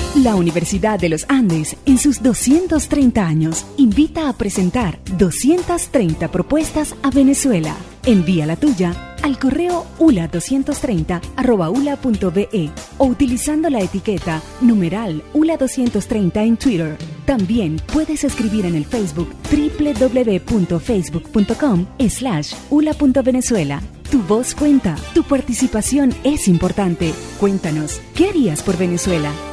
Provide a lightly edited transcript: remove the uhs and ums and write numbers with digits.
La Universidad de los Andes, en sus 230 años, invita a presentar 230 propuestas a Venezuela. Envía la tuya al correo ula230@ula.be o utilizando la etiqueta #ula230 en Twitter. También puedes escribir en el Facebook www.facebook.com/ula.venezuela. Tu voz cuenta, tu participación es importante. Cuéntanos, ¿qué harías por Venezuela?